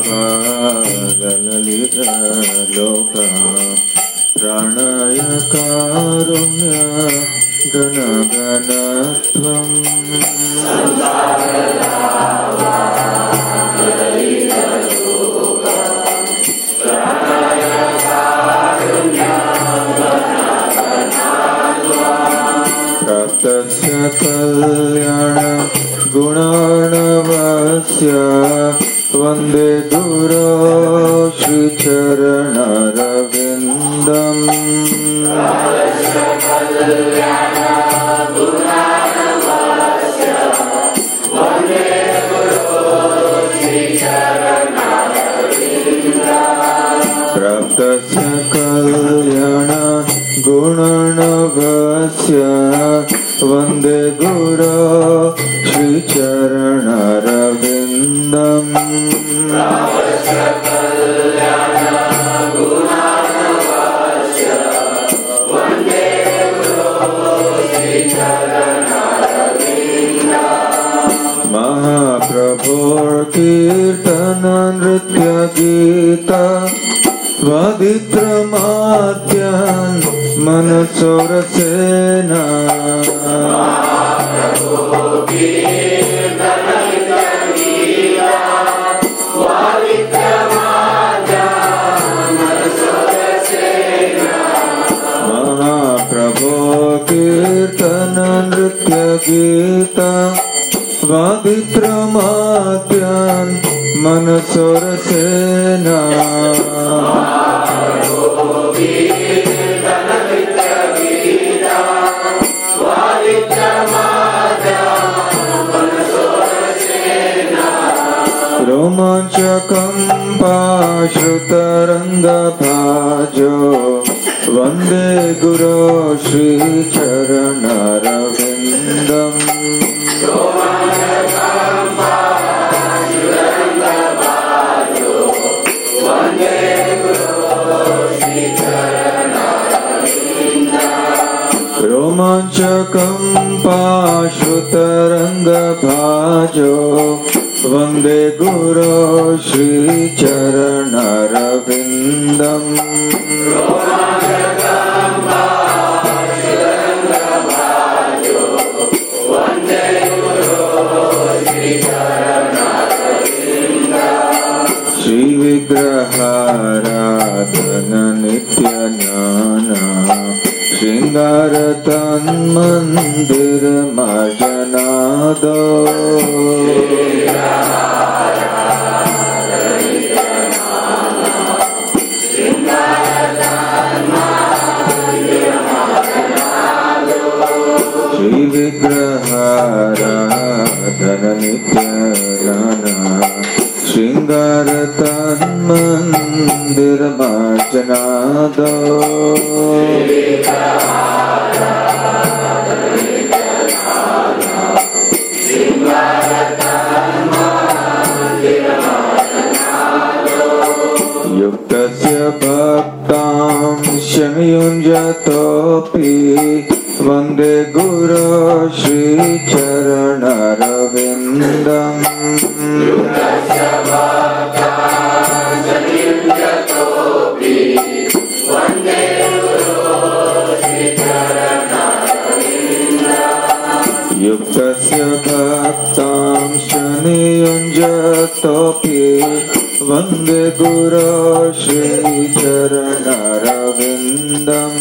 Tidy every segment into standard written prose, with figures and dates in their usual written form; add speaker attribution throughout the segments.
Speaker 1: ललिता लोका प्राणाय कारुण्य गण गणत्वम् प्राप्तस्य कल्याण गुणार्णवस्य वन्दे गुरो श्रीचरणरविन्दम् प्राप्तस्य कल्याण गुणार्णवस्य वन्दे गुरो श्रीचरणरविन्दम् महाप्रभोर्कीर्तन नृत्य गीता स्वादित्रमाद्यान् मनसोरसेना महाप्रभो कीर्तन नृत्य गीता स्वादित्रमाद्यान् मनसोरसेना रोमाञ्चकं पाश्रुतरङ्गभाजो वन्दे गुरो श्रीचरणरविन्दम् रोमाञ्चकं पाश्रुतरङ्गभाजो वन्दे गुरो श्रीचरणरविन्दम् श्रीविग्रहाराधन नित्यज्ञाना श्रृंगार तन्मन्दिर मार्जनादो श्रीविग्रहाराधन नित्यज्ञाना श्रृंगार तन्मन्दिर मार्जनादो युक्तस्य भक्तां शमयुञ्जतोऽपि वन्दे गुरो श्रीचरणरविन्दम् युक्तस्य भक्तां शनियुञ्जतोऽपि वन्दे गुरो श्रीचरणरविन्दम्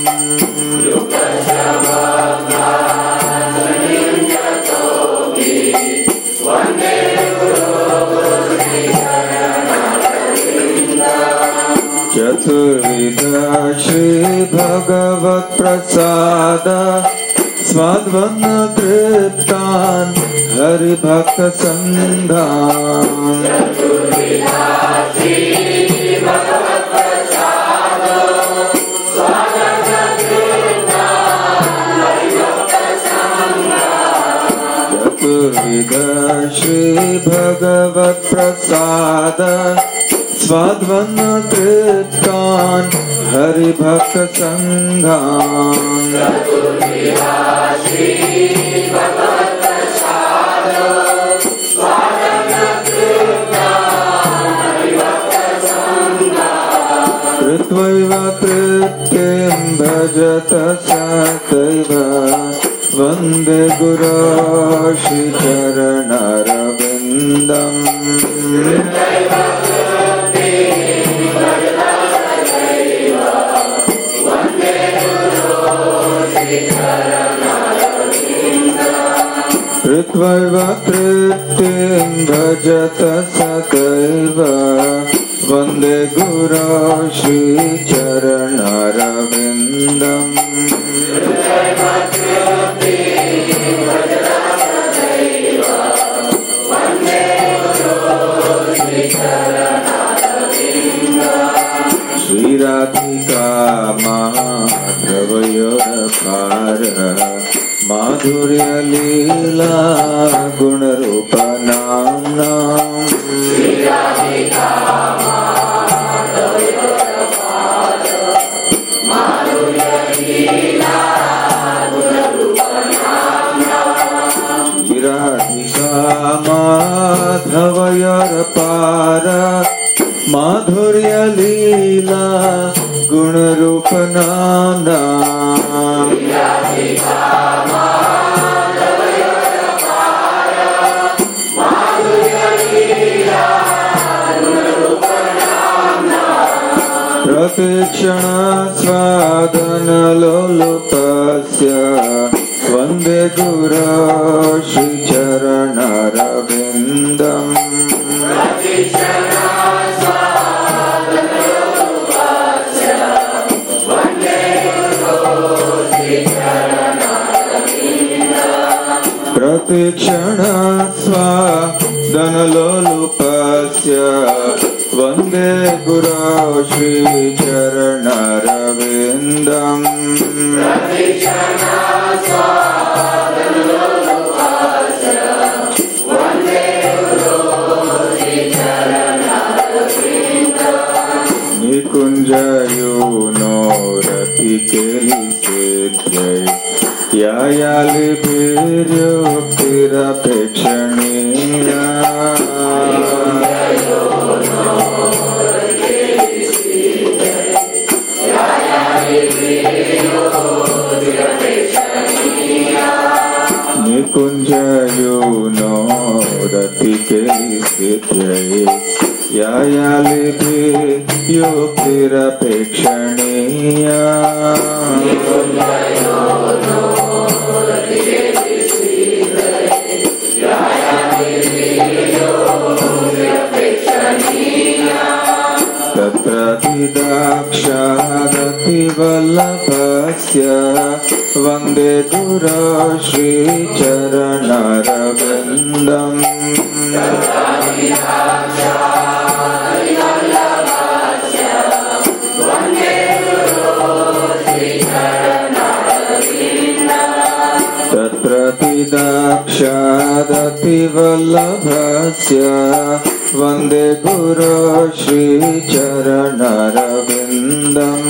Speaker 1: चतुर्विध श्री भगवत प्रसाद स्वाद्वन्न तृप्तान् हरिभक्त संधान् चतुर्विध श्री भगवत प्रसाद स्वाद्वन्न तृप्तान् हरिभक्त संघान् कृत्वैव तृप्तिं भजत सदैव वन्दे गुरो श्रीचरणारविन्दम् कृत्वैव तृप्तिं भजत सदैव वन्दे गुरो श्रीचरणारविन्दम् श्रीराधिका माधवयोरपार माधुर्य लीला गुणरूप नाम्नाम् श्रीराधिका माधवयोरपार माधुर्य लीला गुणरूप नाम्नाम् प्रतिक्षण स्वादनलोलुपस्य वन्दे गुरो श्रीचरणारविन्दम् प्रतिक्षण स्वादनलोलुपस्य वन्दे गुरो श्रीचरणारविन्दम् निकुञ्जयूनो रतिकेलिसेत्यै यायालिभिर्योक्तिरपेक्षणीया निकुञ्जयूनो रतिकेलिसेत्यै यायालिभिर्योक्तिरपेक्षणीया तत्रतिदाक्षादतिवल्लभस्य वन्दे गुरो श्रीचरणारविन्दम् तत्रतिदाक्षादतिवल्लभस्य वन्दे गुरो श्रीचरणारविन्दम्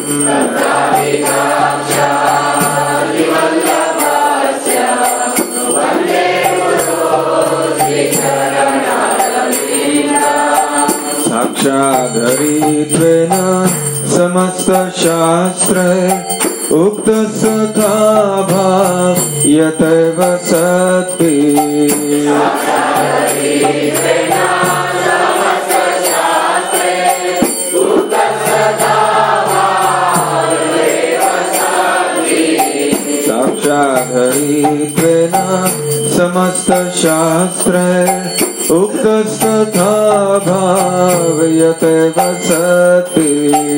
Speaker 1: साक्षादरित्वेन समस्तशास्त्रे उक्तस्तथा भाव्यतैव सति साक्षादरित्वेन समस्तशास्त्रे उक्तस्तथा भाव्यतैव सति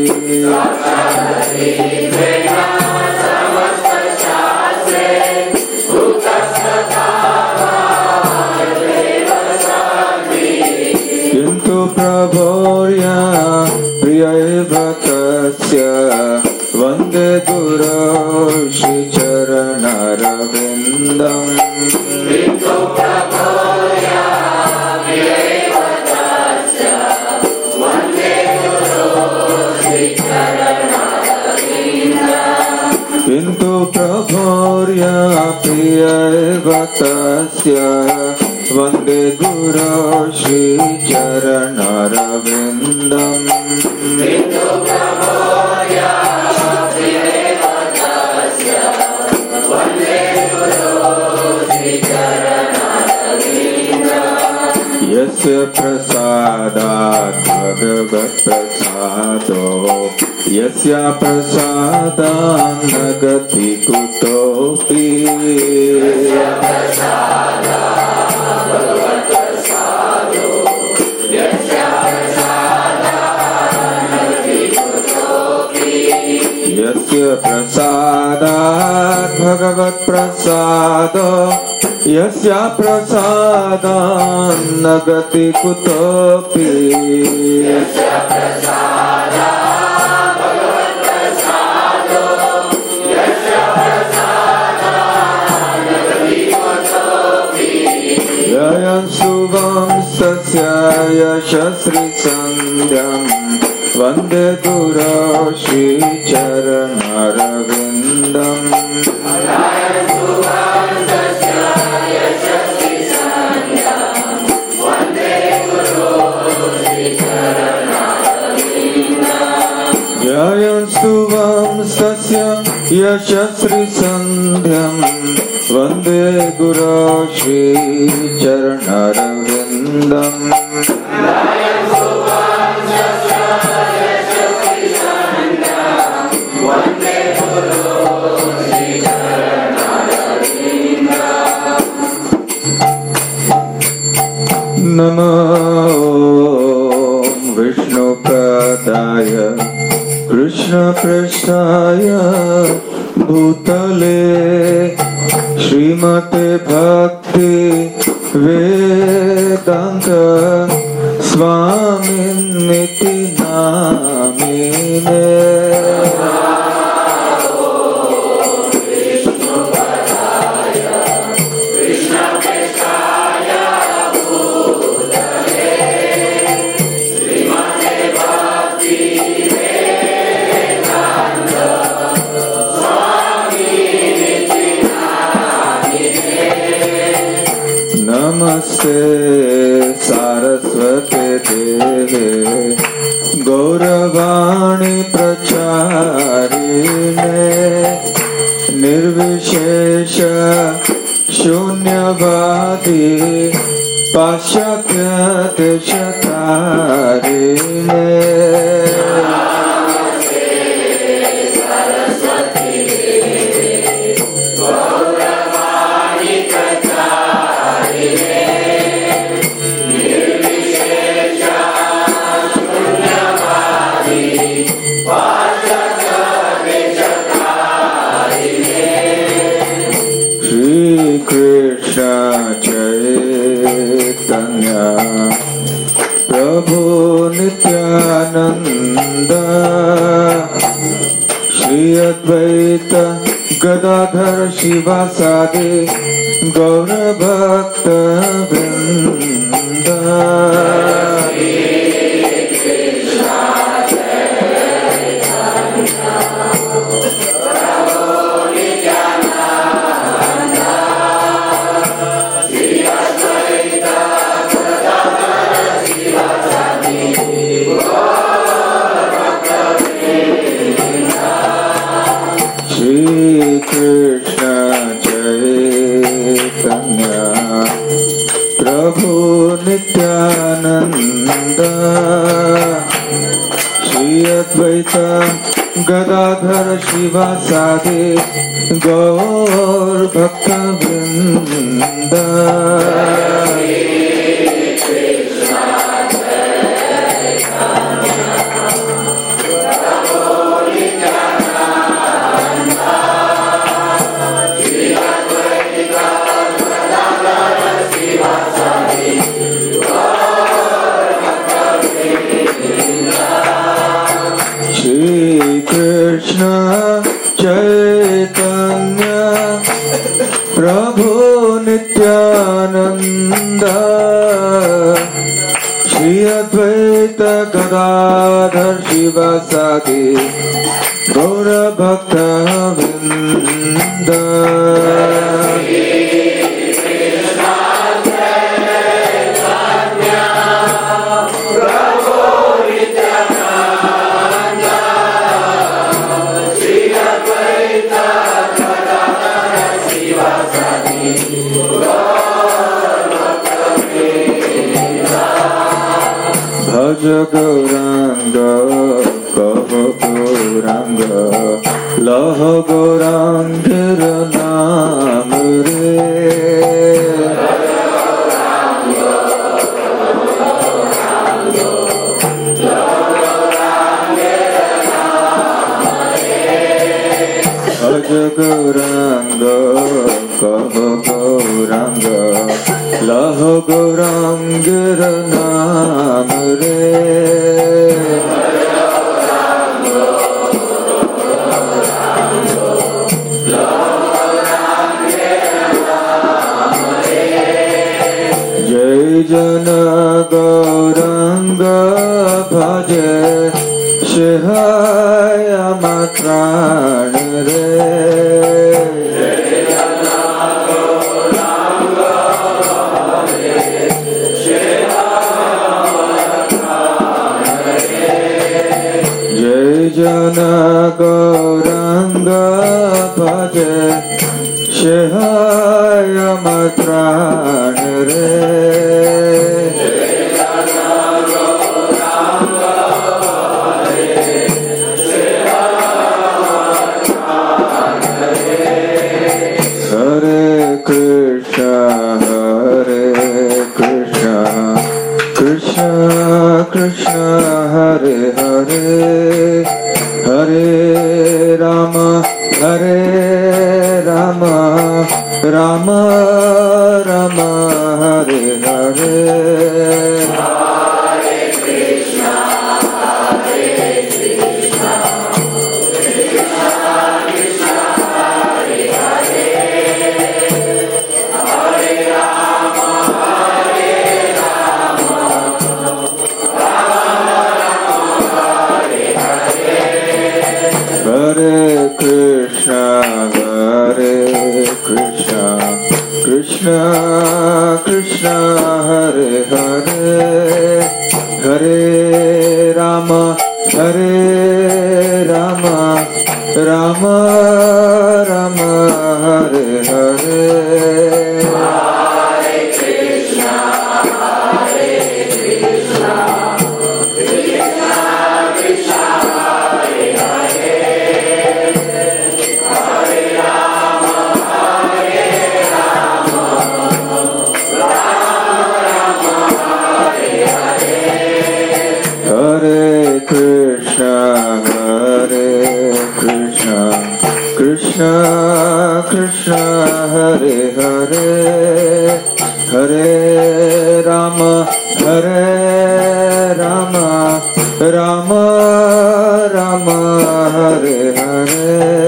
Speaker 1: किन्तु प्रभोर्या प्रियैव तस्य वन्दे गुरो श्रीचरणारविन्दम् किन्तु प्रभोर्या प्रियैव तस्य वन्दे गुरो श्रीचरणारविन्दम् यस्य प्रसादात् भगवत्प्रसादो यस्य प्रसादान् न गति कुतोऽपि यस्य प्रसादात् भगवत्प्रसादो यस्य प्रसादान् न गति कुतोऽपि ययं शुभं तस्य यशस्रिसन्ध्यं वन्दे गुरो श्रीचरणरविन्दम् ययं शुभं तस्य यशस्रिसन्ध्यं वन्दे गुरो श्रीचरणरविन्दम् नमो विष्णुपदाय कृष्णपृष्ठाय भूतले श्रीमते भक्ति वेदांत स्वामिनिति नामिने नमस्ते सारस्वते देवे गौरवाणी प्रचारिणे निर्विशेष शून्यवादी पाश्चात्य देशतारिणे चैतन्य प्रभु नित्यानंद श्री अद्वैत गदाधर शिवासादि गौर भक्त वृंद कृष्ण चैतन्य प्रभु नित्यानंद श्री अद्वैत गदाधर शिवासादि गौर भक्त वृंद कृष्ण चैतन्य प्रभु नित्यानंद श्री अद्वैत गदाधर शिवासादि गौर भक्त वृंद
Speaker 2: Shiva Sati, Guru Bhakta Vrinda.
Speaker 1: भज गौरांग कह गौरांग लह गौरांगेर नाम रे भज गौरांग कह गौरांग लह गौरांगेर नाम रे जय जन गौरांग भजे शिहाय मात्राण रे जय जन गौरांग भजे शिहाय मात्राण रे Krishna Hare Hare Hare Ram Ram Ram Hare Hare Krishna Krishna Hare Hare Hare Ram Ram Ram Hare Hare Krishna Krishna Hare Hare Hare Ram Ram Ram Hare Hare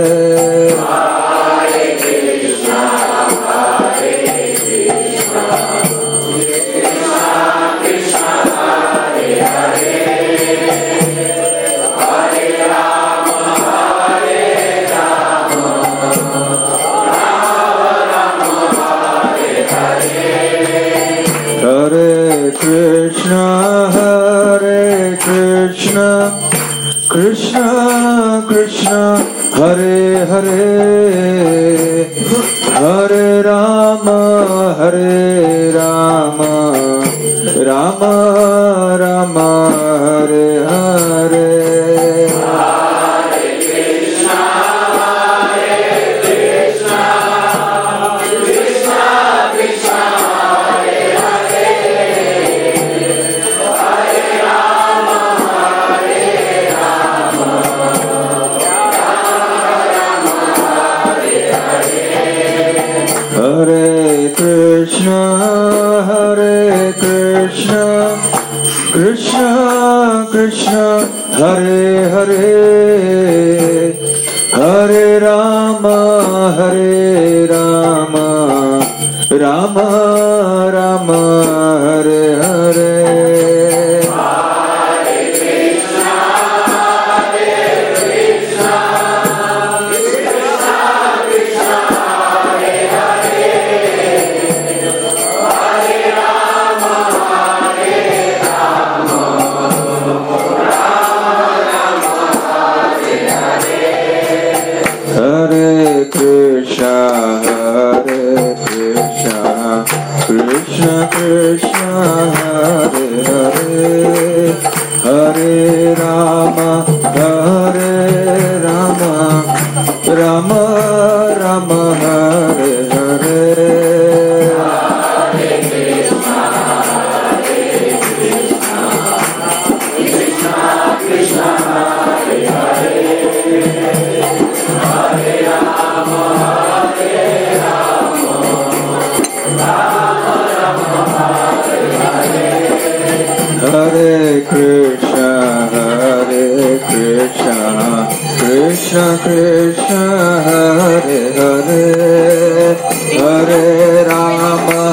Speaker 1: Krishna Krishna Hare Hare Hare Ram Ram Ram Hare Hare Krishna Krishna Hare Hare Hare Ram Ram Ram Hare Hare Hare Krishna Hare Rama, Rama Rama, Hare Hare. Hare Krishna, Krishna Krishna, Hare Hare, Hare Rama,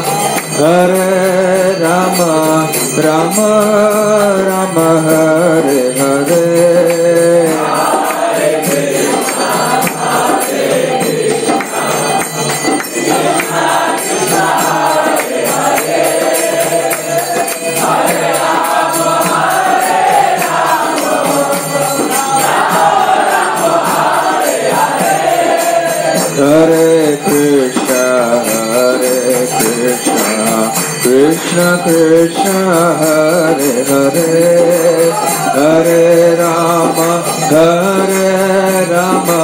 Speaker 1: Rama Rama, Hare Hare. Hare Krishna, Krishna Krishna, Hare Hare, Hare Rama, Rama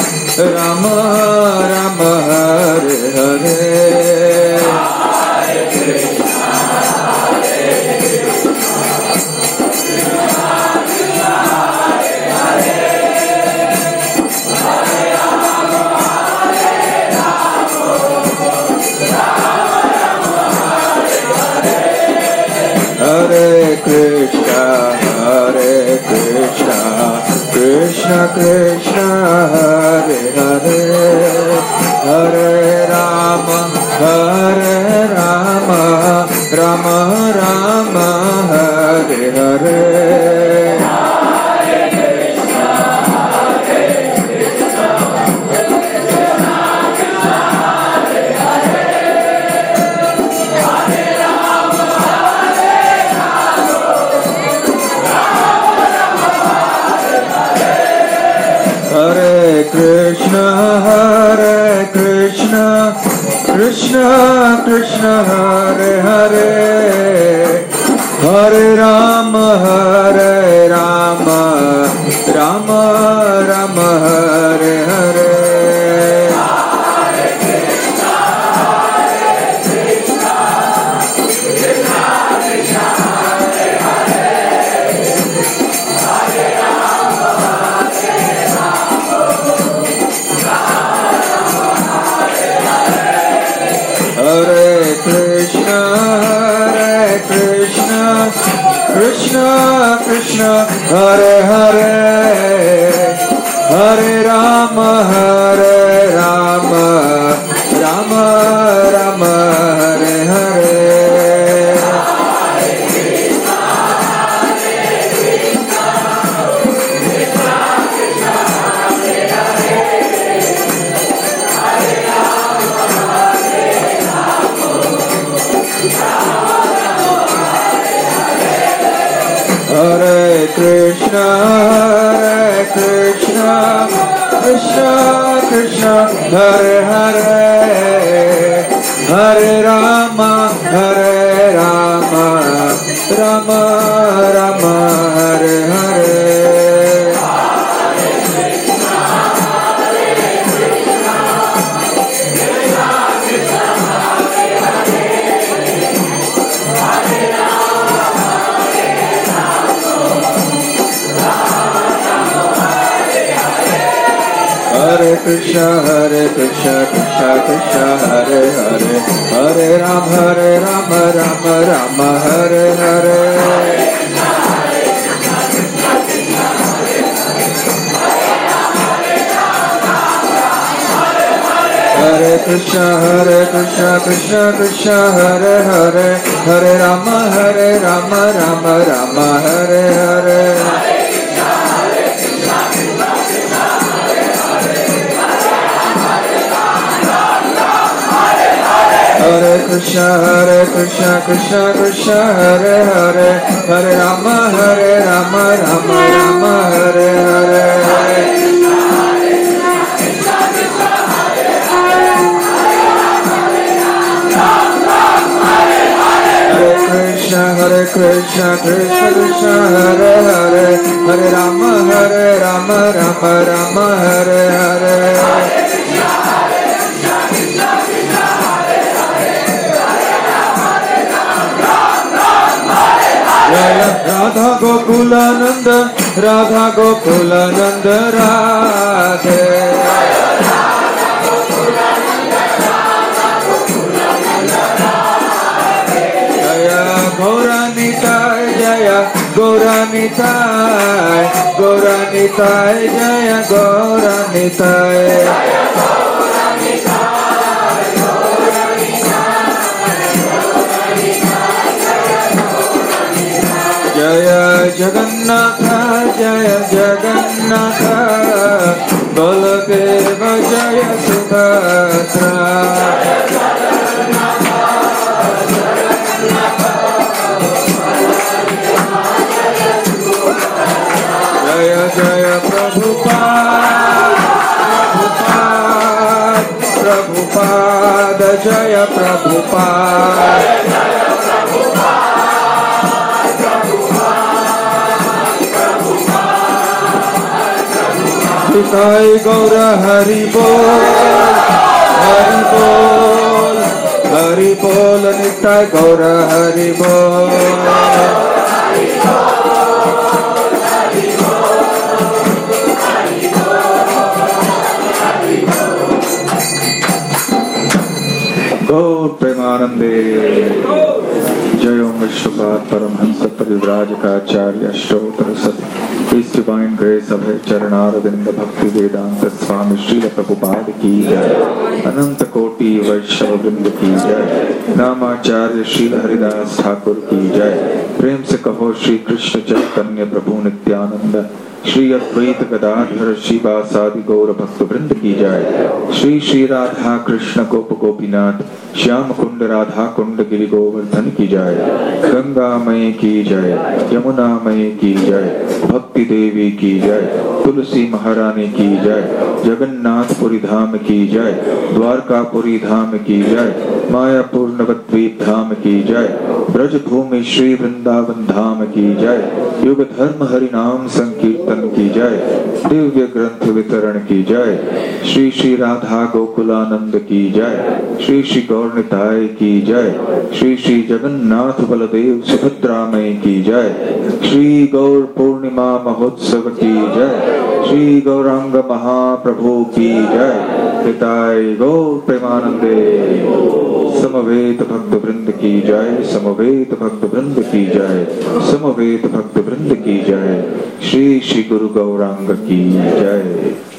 Speaker 1: Rama, Hare Hare. Hare Krishna, Krishna Krishna, Hare Hare, Hare Rama, Rama Rama, Hare Hare. Hare Krishna, Krishna Krishna, Hare Hare, Hare Rama, Rama Rama, Hare Hare. Hare Krishna, Krishna Krishna, Hare Hare, Hare Rama, Rama Rama, Hare Hare. Hare Krishna, Krishna Krishna, Hare Hare, Hare Rama, Rama Rama, Hare Hare. Hare Krishna, Krishna Krishna, Hare Hare, Hare Rama, Rama Rama, Hare Hare. Hare Krishna, Krishna Krishna, Hare Hare, Hare Rama, Rama Rama, Hare Hare. Hare Krishna, Krishna Krishna, Hare Hare, Hare Rama, Rama Rama, Hare Hare. Hare Krishna Krishna Krishna Hare Hare Hare Rama Rama Rama Hare Hare Jaya Radha Gokulananda Radha Gokulananda Radhe Jaya Gauranitai Jaya Gauranitai Gauranitai Jaya Gauranitai Jaya Jagannatha Jaya Jagannatha Baladeva Jaya Subhadra Jaya Jaya Prabhupada Prabhupada Jaya Prabhupada Nitai Gaura Hari Bol Hari Bol Hari Bol Nitai Gaura Hari Bol Gaur Premanande Jai Om Vishwapad Paramhansa Parivrajakaacharya Ashtottara Sat His Divine Grace of His Charanaravinda Bhakti Vedanta Swami Srila Prabhupada Ki Jai Ananta Koti Vaishnava Vrinda Ki Jai Namacharya Srila Haridas Thakur Ki Jai Prem se kaho Shri Krishna Chaitanya Prabhu Nityananda Shri Advaita Gadadhar Shivasadi Gaura Bhakta Vrinda Ki Jai Shri Shri Radha Krishna Gopa Gopinath Shyam Kunda Radha Kunda Giri Govardhan Ki Jai Ganga Mai Ki Jai Yamuna Mai Ki Jai Bhakti Devi Ki Jai Tulsi Maharani Ki Jai Jagannath Puri Dham Ki Jai Dwarka Puri Dham Ki Jai Mayapur Navadvip Dham Ki Jai Braj Bhumi Shri Vrindavan Dham Ki Jai Yuga Dharma Harinam Sankirtan Ki Jai Divya Granth Vitaran Ki Jai Shri Shri Radha Gokulananda Ki Jai Shri Shri Gaurnitai Ki Jai Shri Shri Jagannath Baladev Subhadra Mai Ki Jai Shri Gaur Purnima Mahotsav Ki Jai Shri Gauranga Mahaprabhu Ki Jai Hitai Gaur Premanande Samaveta Bhakta Vrinda Ki Jai Samaveta Bhakta Vrinda Ki Jai Samaveta Bhakta Vrinda Ki Jai Shri Shri Guru Gauranga Ki Jai